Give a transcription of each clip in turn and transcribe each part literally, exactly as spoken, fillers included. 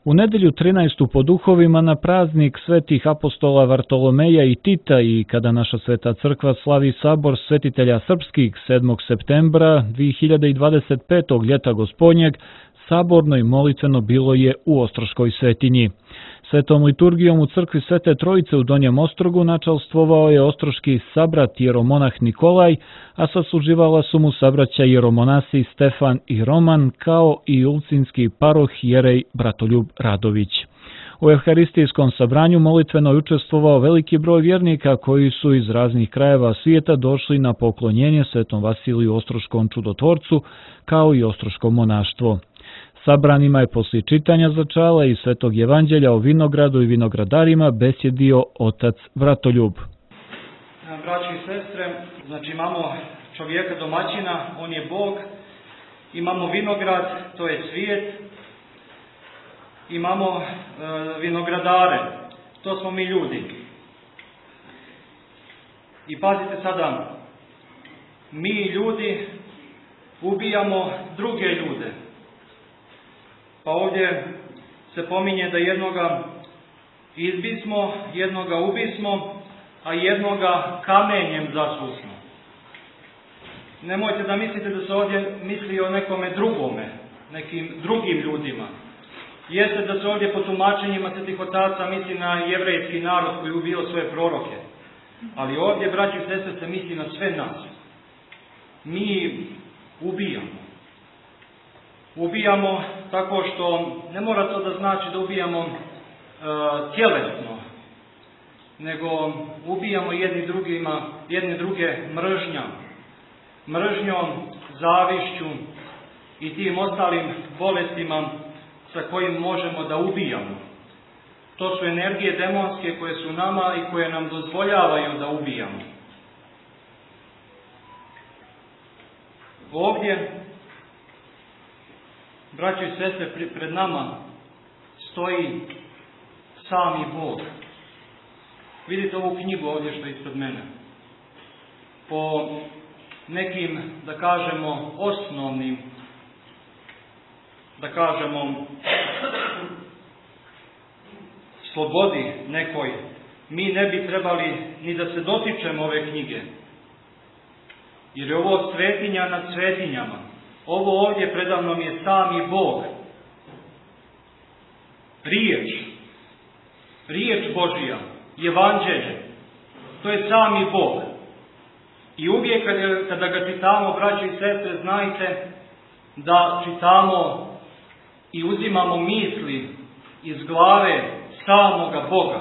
U nedjelju trinaestu po duhovima na praznik svetih apostola Vartolomeja i Tita i kada naša sveta crkva slavi sabor svetitelja srpskih sedmog septembra dvije hiljade dvadeset petog ljeta gospodnjeg, saborno i molitveno bilo je u Ostroškoj svetinji. Svetom liturgijom u crkvi Svete Trojice u Donjem Ostrogu načalstvovao je ostroški sabrat jeromonah Nikolaj, a sasluživala su mu sabraća jeromonasi Stefan i Roman, kao i ulcinski paroh jerej Bratoljub Radović. U evharistijskom sabranju molitveno je učestvovao veliki broj vjernika koji su iz raznih krajeva svijeta došli na poklonjenje Svetom Vasiliju Ostroškom čudotvorcu, kao i ostroško monaštvo. Sabranima je poslije čitanja začala i Svetog Evanđelja o vinogradu i vinogradarima besjedio otac Vratoljub. Braći i sestre, znači imamo čovjeka domaćina, on je Bog, imamo vinograd, to je svijet, imamo e, vinogradare, to smo mi ljudi. I pazite sada, mi ljudi ubijamo druge ljude. Pa ovdje se pominje da jednoga izbismo, jednoga ubismo, a jednoga kamenjem zasusmo. Nemojte da mislite da se ovdje misli o nekome drugome, nekim drugim ljudima. Jeste da se ovdje po tumačenjima svetih otaca misli na jevrejski narod koji ubio svoje proroke. Ali ovdje, braći i sestre, se misli na sve nas. Mi ubijamo. Ubijamo tako što, ne mora to da znači da ubijamo e, tjelesno, nego ubijamo jedni drugima, jedni druge mržnjom, mržnjom, zavišću i tim ostalim bolestima sa kojim možemo da ubijamo. To su energije demonske koje su nama i koje nam dozvoljavaju da ubijamo. Ovdje, braći i sestre, pred nama stoji sami Bog. Vidite ovu knjigu ovdje što je ispred mene. Po nekim, da kažemo, osnovnim, da kažemo, slobodi nekoj, mi ne bi trebali ni da se dotičemo ove knjige. Jer je ovo svetinja nad svetinjama. Ovo ovdje predavnom je sami Bog. Riječ. Riječ Božija. Evanđelje. To je sami Bog. I uvijek kada ga čitamo, braći i sestre, znajte da čitamo i uzimamo misli iz glave samoga Boga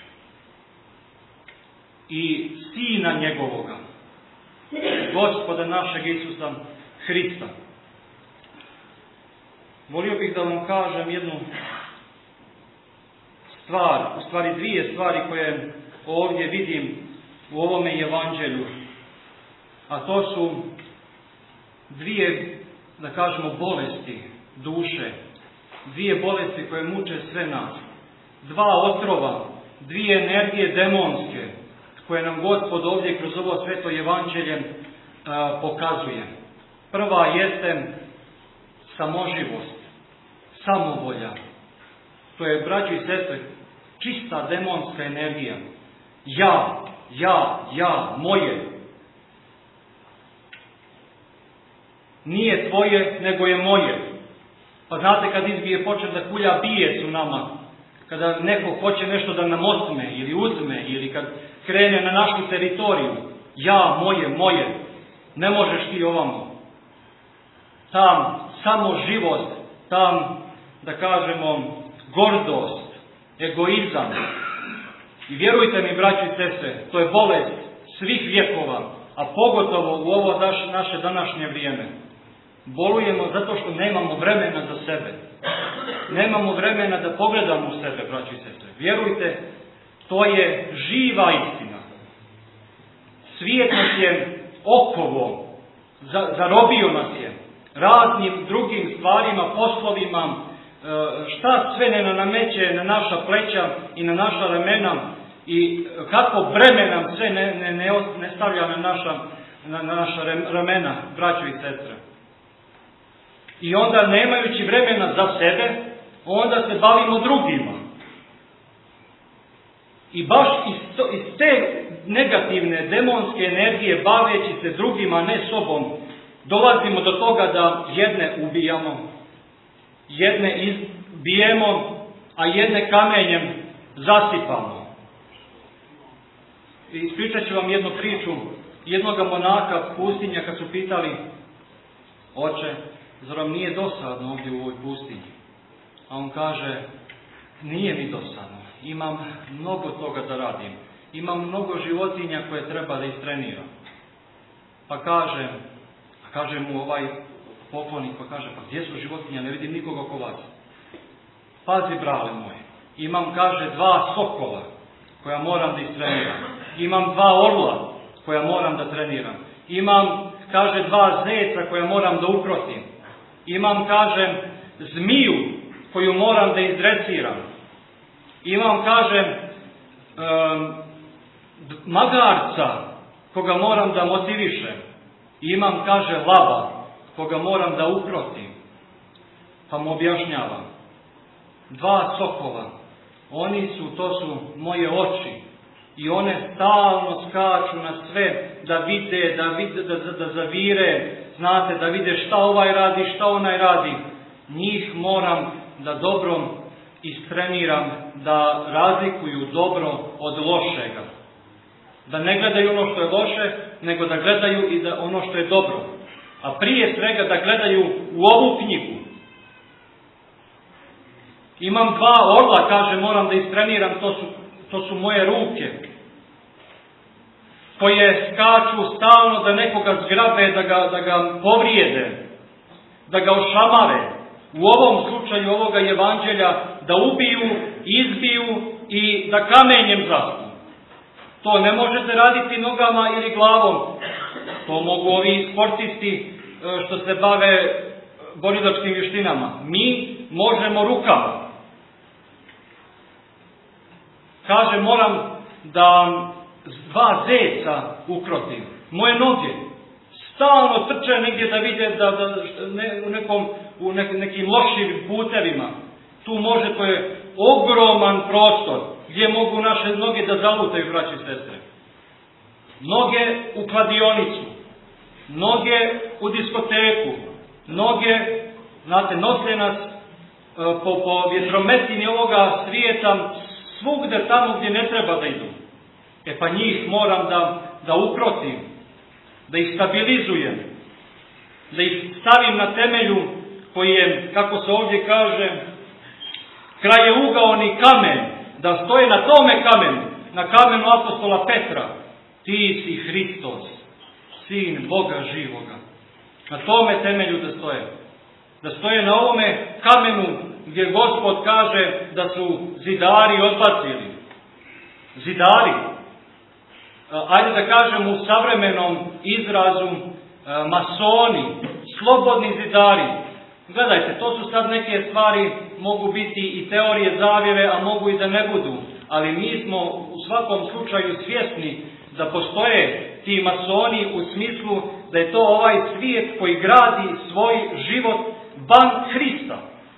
i Sina njegovoga, Gospoda našeg Isusa Hrista. Volio bih da vam kažem jednu stvar, u stvari dvije stvari koje ovdje vidim u ovome evanđelju. A to su dvije, da kažemo, bolesti duše. Dvije bolesti koje muče sve nas. Dva otrova, dvije energije demonske koje nam Gospod ovdje kroz ovo sveto evanđelje a, pokazuje. Prva jeste samoživost, samovolja. To je, braći i sestre, čista demonska energija. Ja, ja, ja, moje. Nije tvoje, nego je moje. Pa znate, kad izbije počet da kulja, bije su nama. Kada neko hoće nešto da nam otme ili uzme, ili kad krene na našu teritoriju. Ja, moje, moje. Ne možeš ti ovamo. Tam samoživost, tam, da kažemo, gordost, egoizam. I vjerujte mi, braći i sestre, to je bolest svih vjekova, a pogotovo u ovo naše današnje vrijeme. Bolujemo zato što nemamo vremena za sebe. Nemamo vremena da pogledamo u sebe, braći i sestre. Vjerujte, to je živa istina. Svijet nas je okovo, zarobio nas je raznim drugim stvarima, poslovima, šta sve ne nameće na naša pleća i na naša ramena i kako breme nam sve ne, ne, ne, ne stavlja na naša, na, na naša ramena, braćo i sestre. I onda, nemajući vremena za sebe, onda se bavimo drugima. I baš iz, to, iz te negativne, demonske energije, baveći se drugima, ne sobom, dolazimo do toga da jedne ubijamo, jedne izbijemo, a jedne kamenjem zasipamo. I ispričat ću vam jednu priču jednoga monaka pustinja kad su pitali: oče, zar vam nije dosadno ovdje u ovoj pustinji? A on kaže: nije mi dosadno, imam mnogo toga da radim, imam mnogo životinja koje treba da istreniram. Pa kaže, kaže mu ovaj poklonik, pa kaže: pa gdje su životinja, ne vidim nikoga oko vas. Pazi, brale moje, imam, kaže, dva sokola koja moram da istreniram, imam dva orla koja moram da treniram, imam, kaže, dva zeca koja moram da ukrotim, imam, kaže, zmiju koju moram da izdresiram, imam, kaže, um, magarca koga moram da motivišem, imam, kaže, lava koga moram da ukrotim. Pa mu objašnjavam: dva sokola, oni su, to su moje oči, i one stalno skaču na sve da vide, da, vide, da, da, da zavire, znate, da vide šta ovaj radi, šta onaj radi. Njih moram da dobro istreniram, da razlikuju dobro od lošega. Da ne gledaju ono što je loše, nego da gledaju i da ono što je dobro. A prije svega da gledaju u ovu knjigu. Imam dva orla, kaže, moram da istreniram, to su, to su moje ruke, koje skaču stalno da nekoga zgrabe, da ga, da ga povrijede, da ga ošamare. U ovom slučaju ovoga evanđelja da ubiju, izbiju i da kamenjem zaspu. To ne možete raditi nogama ili glavom. To mogu ovi sportisti što se bave borilačkim vještinama. Mi možemo rukama. Kaže, moram da dva zeca ukrotim. Moje noge stalno trče negdje da vide da, da ne, u, nekom, u ne, nekim lošim putevima. Tu može, to je ogroman prostor gdje mogu naše noge da zalutaju, braći i sestre. Noge u kladionicu, noge u diskoteku, noge, znate, nose nas e, po, po vjetrometini ovoga svijeta svugde tamo gdje ne treba da idu. E pa njih moram da, da ukrotim, da ih stabilizujem, da ih stavim na temelju koji je, kako se ovdje kaže, krajeugaoni kamen, da stoje na tome kamenu, na kamenu apostola Petra: ti si Hristos, sin Boga živoga. Na tome temelju da stoje. Da stoje na ovome kamenu gdje Gospod kaže da su zidari odbacili. Zidari. Ajde da kažem u savremenom izrazu masoni, slobodni zidari. Gledajte, to su sad neke stvari, mogu biti i teorije zavjere, a mogu i da ne budu. Ali mi smo u svakom slučaju svjesni da postoje ti masoni u smislu da je to ovaj svijet koji gradi svoj život van Hrista.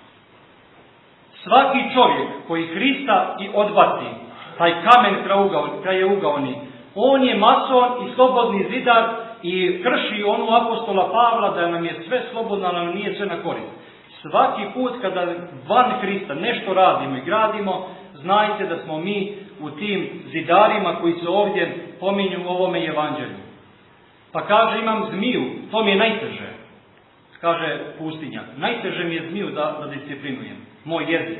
Svaki čovjek koji Hrista i odbaci, taj kamen krajeugaoni, on je mason i slobodni zidar i krši onu apostola Pavla da nam je sve slobodno, a nam nije sve na korist. Svaki put kada van Hrista nešto radimo i gradimo, znajte da smo mi u tim zidarima koji se ovdje pominju u ovome evanđelju. Pa kaže, imam zmiju, to mi je najteže, kaže pustinjak. Najteže mi je zmiju da, da disciplinujem, moj jezik.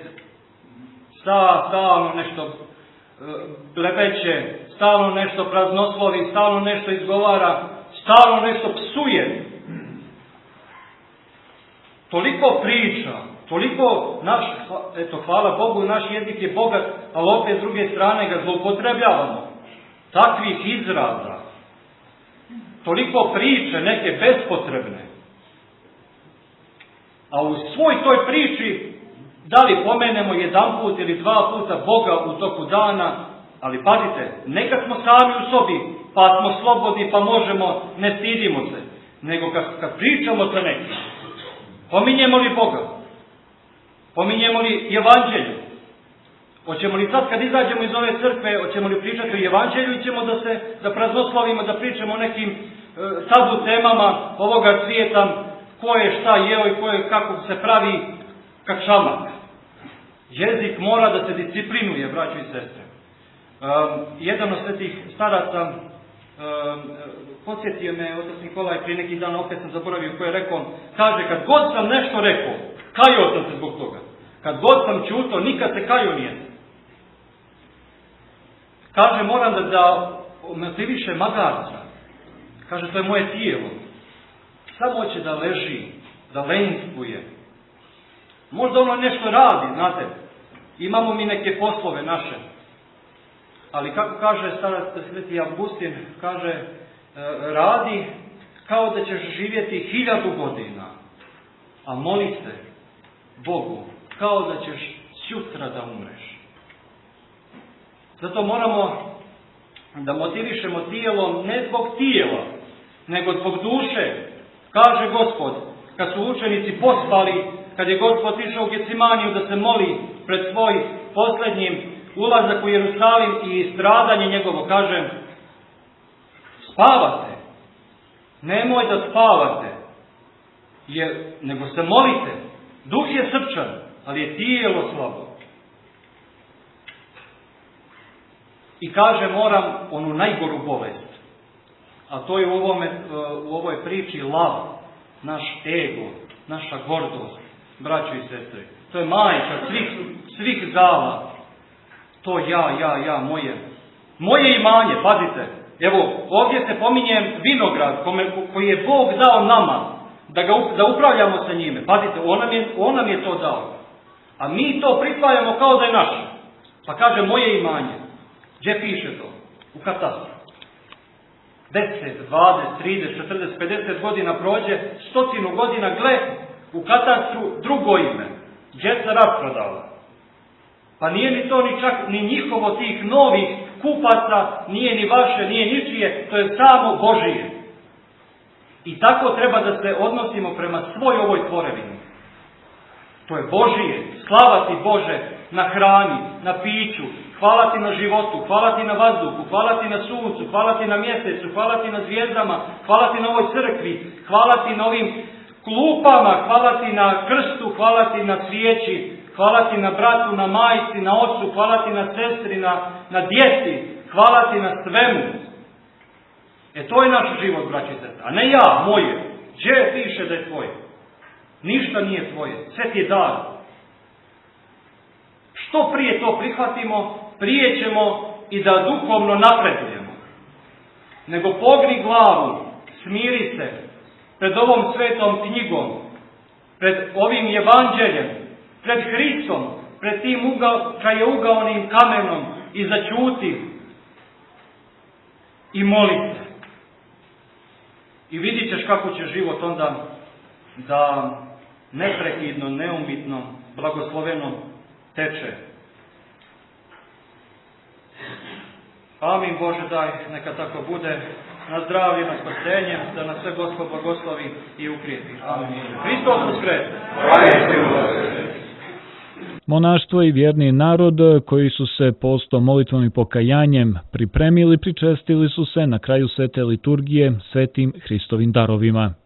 Sta, stalno nešto e, blebeće, stalno nešto praznoslovi, stalno nešto izgovara, stalno nešto psuje. Toliko priča, toliko naš, eto, hvala Bogu, naš jezik je bogat, ali opet s druge strane ga zloupotrebljavamo. Takvih izraza, toliko priče, neke bespotrebne. A u svoj toj priči, da li pomenemo jedan put ili dva puta Boga u toku dana, ali pazite, nekad smo sami u sobi, pa smo slobodni, pa možemo, ne stidimo se. Nego kad, kad pričamo sa nekim, pominjemo li Boga? Pominjemo li evanđelju? Hoćemo li sad kad izađemo iz ove crkve, hoćemo li pričati o evanđelju i ćemo da se da praznoslavimo, da pričamo o nekim e, tabu temama ovoga svijeta, ko je šta jeo i ko je kako se pravi kak šamak. Jezik mora da se disciplinuje, braćo i sestre. Um, jedan od svetih staraca um, podsjetio me, otac Nikolaj, prije nekih dana, opet sam zaboravio ko je rekao, kaže, kad god sam nešto rekao, kajao sam se zbog toga. Kad god sam čuto, nikad se kajao nije. Kaže, moram da, da motiviše magarca. Kaže, to je moje tijelo. Samo hoće da leži, da lenjstvuje. Možda ono nešto radi, znate. Imamo mi neke poslove naše. Ali kako kaže starac sveti Avgustin, kaže, radi kao da ćeš živjeti hiljadu godina, a moli se Bogu kao da ćeš sutra da umreš. Zato moramo da motivišemo tijelo ne zbog tijela, nego zbog duše. Kaže Gospod, kad su učenici pospali, kad je Gospod išao u Gecimaniju da se moli pred svoj posljednjim ulazak u Jerusalim i stradanje njegovo, kaže, spavate, nemoj da spavate, jer, nego se molite. Duh je srčan, ali je tijelo slabo. I kaže, moram onu najgoru bolest, a to je u, ovome, u ovoj priči lav, naš ego, naša gordost, braćo i sestre. To je majka svih, svih zala. To ja, ja, ja, moje. Moje imanje, pazite. Evo, ovdje se pominje vinograd kome, koji je Bog dao nama, da, ga, da upravljamo sa njime. Pazite, on nam, je, on nam je to dao. A mi to prisvajamo kao da je naše. Pa kaže, moje imanje. Gdje piše to? U katastru. deset, dvadeset, trideset, četrdeset, pedeset godina prođe, stotinu godina, gle, u katastru drugo ime. Gdje se rasprodala? Pa nije ni to ni čak ni njihovo tih novih kupaca, nije ni vaše, nije ničije, to je samo Božije. I tako treba da se odnosimo prema svoj ovoj tvorevini. To je Božije, slava ti Bože na hrani, na piću, hvala ti na životu, hvala ti na vazduhu, hvala ti na suncu, hvala ti na mjesecu, hvala ti na zvijezdama, hvala ti na ovoj crkvi, hvala ti na ovim klupama, hvala ti na krstu, hvala ti na svijeći, hvala ti na bratu, na majci, na ocu, hvala ti na sestri, na, na djeci, hvala ti na svemu. E to je naš život, braći i sestre, a ne ja, moje. Gdje piše da je tvoje? Ništa nije tvoje, sve ti je dar. Što prije to prihvatimo, prije ćemo i da duhovno napredujemo. Nego pogni glavu, smiri se pred ovom svetom knjigom, pred ovim evanđeljem, pred Hristom, pred tim uga, krajeugavnim kamenom i začuti i moli se. I vidit ćeš kako će život onda da neprekidno, neumitno, blagosloveno teče. Amin Bože, daj, neka tako bude, na zdravlje, na spasenje, da nas sve Gospod blagoslovi i ukrijepi. Amin. Hristos uskrsne. Monaštvo i vjerni narod koji su se postom, molitvom i pokajanjem pripremili, pričestili su se na kraju svete liturgije svetim Hristovim darovima.